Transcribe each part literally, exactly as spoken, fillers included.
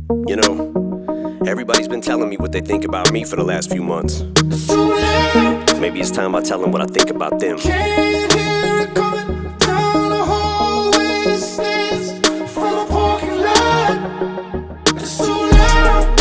You know, everybody's been telling me what they think about me for the last few months. Maybe it's time I tell them what I think about them. Can't hear it coming down the hallway. It stands from a parking lot. It's so loud.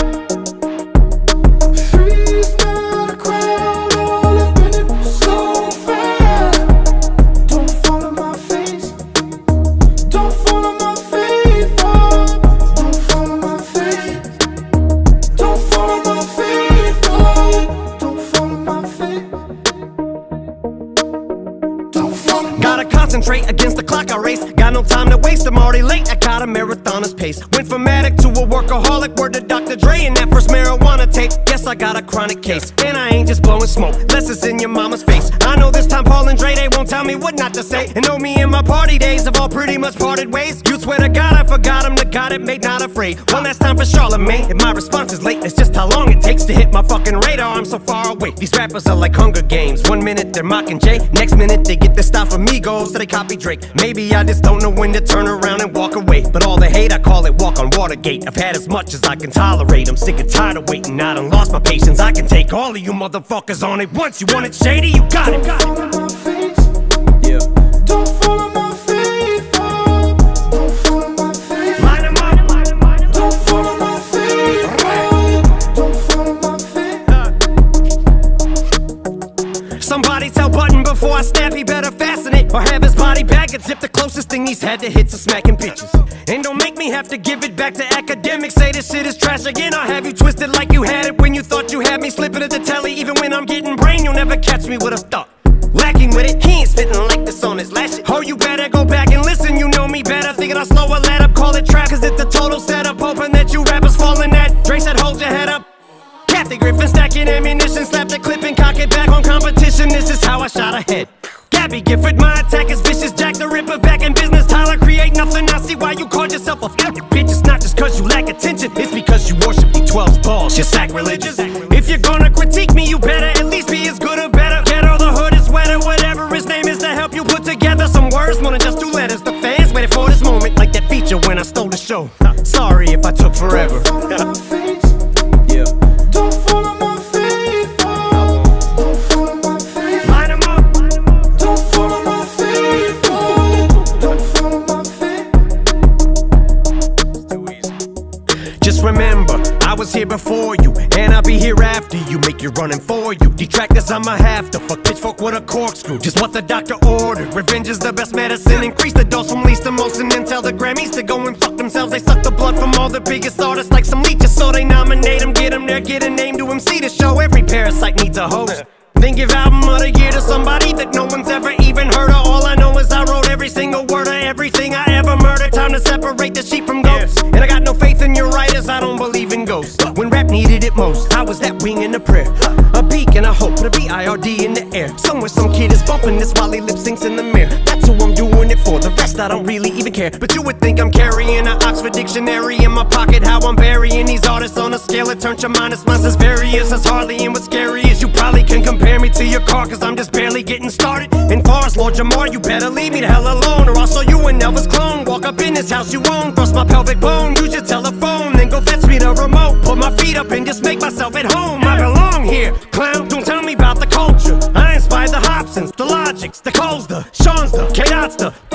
Freeze now, the crowd all up in it so fast. Don't follow my face. Don't follow my face. Oh, don't follow my face. Don't follow my face. Oh, don't follow my face. Gotta concentrate against the clock I race. Got no time to waste, I'm already late. I got a marathoner's pace. Went from addict to a workaholic. Word to Doctor Dre and that first marijuana tape. Guess I got a chronic case. And I ain't just blowing smoke, less it's in your mama's face. I know this time Paul and Dre, they won't tell me what not to say. And know me and my party days have all pretty much parted ways. You swear to God I forgot him, the God it made not afraid. One last time for Charlemagne. If my response is late, it's just how long it takes to hit my fucking radar. I'm so far away. These rappers are like Hunger Games. One minute they're mocking Jay, next minute they get their style from Migos, so they copy Drake. Maybe I just don't know when to turn around and walk away. But all the hate, I call it walk on Watergate. I've had as much as I can tolerate. I'm sick and tired of waiting. I done lost my patience. I can take all of you motherfuckers on it once. You want it shady? You got it. Don't follow my face. Yeah. Don't follow my face. Oh, don't follow my face. Line 'em up. Don't follow my face. Oh, don't follow my face. Somebody tell Button before I snap, he better fasten it or have his body bag and zip. The closest thing he's had to hits are smacking bitches. And don't make me have to give it back to academics. Say this shit is trash again. I'll have you twisted like you had it when you thought you had me. Slipping at the telly even when I'm getting brain. You'll never catch me with a thought. Lacking with it, he ain't spitting like this on his last shit. Oh, you better go back and listen, you know me better. Thinking I'll slow a let up, call it trap. Cause it's a total setup, hoping that you rappers fall in that. Dre said hold your head up. Kathy Griffin stacking ammunition, slap the clip and cock it back on competition. This is how I shot ahead. Gabby Gifford, my attack is vicious. Jack the Ripper back in business. Tyler create nothing. I see why you called yourself a f***ing bitch. It's not just cause you lack attention, it's because you worship the twelve's balls. You're sacrilegious. If you're gonna critique me, you better at least be as good or better. Get all the hood is wetter, whatever his name is, to help you put together some words more than just two letters. The fans waited for this moment, like that feature when I stole the show. Sorry if I took forever. Don't follow my face. Yeah. Don't follow my face. Oh, don't follow my face. Line 'em up. Don't follow my face. Oh, don't follow my face. Too easy. Just remember, I was here before you, and I'll be here after you. Make you running for you. Detractors, I'ma have to fuck pitchfork with a corkscrew. Just what the doctor ordered. Revenge is the best medicine. Increase the dose from least to most, and then tell the Grammys to go and fuck themselves. They suck the blood from all the biggest artists like some leeches, so they nominate them, get them there, get a name to M C to show. Every parasite needs a host. Then give album of the year to somebody that no one's ever even heard of. All I know is I wrote every single word of everything I ever murdered. Time to separate the sheep from goats. And I got no faith in your writers, I don't believe in ghosts. When rap needed it most, I was that wing in a prayer, a beacon, a hope, to B I R D in the air. Somewhere some kid is bumping this while he lip syncs in the mirror. That's who I'm doing it for, the rest I don't really even care. But you would think I'm carrying an Oxford dictionary in my pocket. How I'm burying these artists on a scale that turns your minus mine's as various as Harley. And what's scary is you probably can compare me to your car, cause I'm just barely getting started. And far as Lord Jamar, you better leave me the hell alone, or I'll show you an Elvis clone. Walk up in this house you own, thrust my pelvic bone, use your telephone, then go fetch me the remote. Put my feet up and just make myself at home. I belong here, clown, don't tell me about the culture. I inspired the Hobsons, the Logics, the Coles, the Sean's, the K-Dots, the